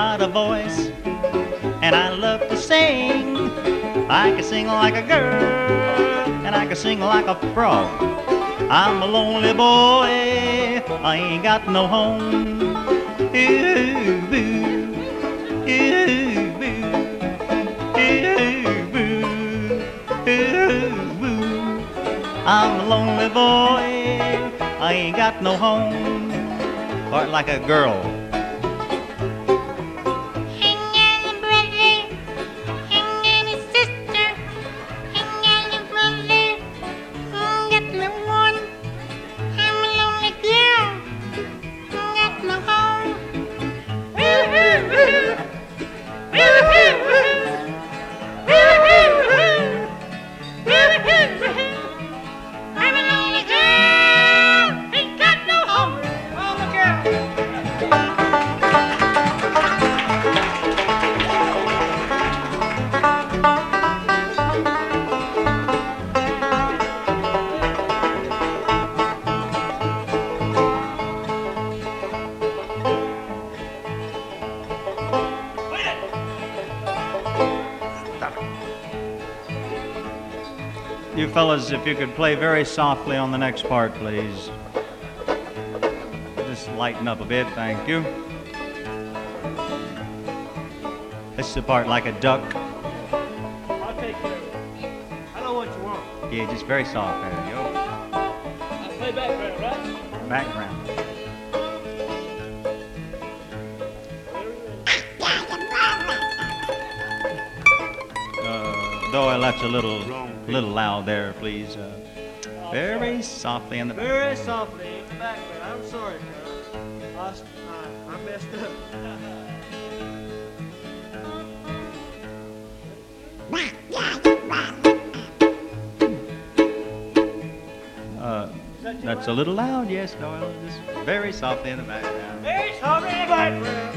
got a voice, and I love to sing. I can sing like a girl, and I can sing like a frog. I'm a lonely boy, I ain't got no home. Ooh, boo, ooh, boo, ooh, boo, ooh, boo. I'm a lonely boy, I ain't got no home. Part like a girl. You fellas, if you could play very softly on the next part, please. Just lighten up a bit, thank you. This is the part like a duck. I'll take care of it. I know what you want. Yeah, just very soft. There you go. I'll play background, right? Background. Doyle, that's a little loud there, please. Very softly in the background. Very softly in the background. I'm sorry, Carl. I messed up. That's a little loud, yes, Doyle. Just very softly in the background. Very softly in the background.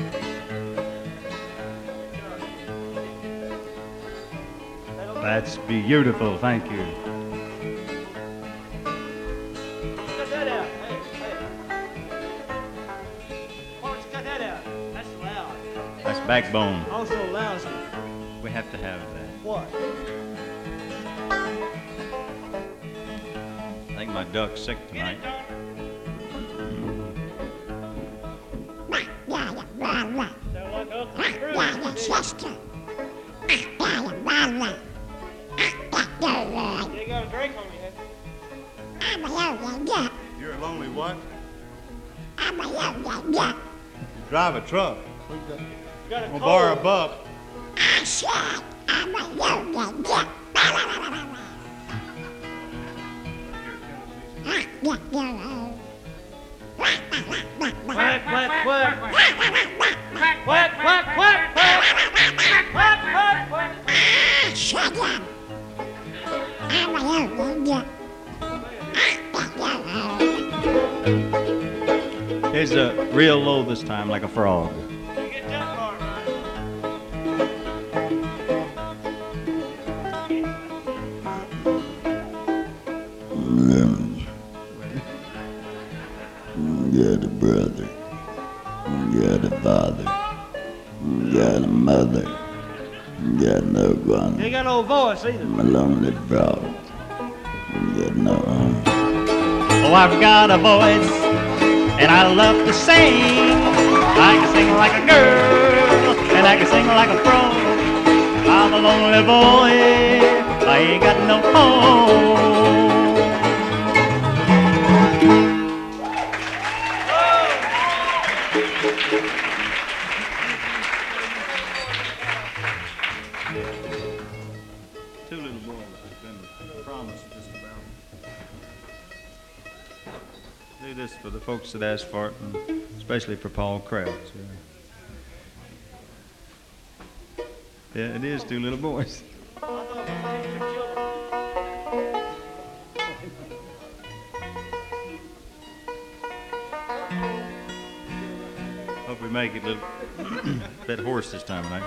That's beautiful, thank you. Cut that out. Hey, hey. Why don't you cut that out? That's loud. That's backbone. Also loud. We have to have that. What? I think my duck's sick tonight. Sound like Uncle Scrooge. You got a drink on your head. You're a lonely what? You drive a truck. You got a We'll cold. borrow a buck. Quack, quack, quack. Quack, quack, quack, quack. Quack, quack, quack. Shut up! Here's a real low this time, like a frog. You get that part right. Got a brother, got a father, got a mother, got no one. You ain't got no voice either. I'm a lonely frog, got no home. Oh, I've got a voice, and I love to sing. I can sing like a girl, and I can sing like a frog. I'm a lonely boy, I ain't got no home. Two little boys have been promised just about. Do this for the folks that asked for it, and especially for Paul Krauts. Yeah, it is two little boys. Hope we make it a little bit hoarse this time, right?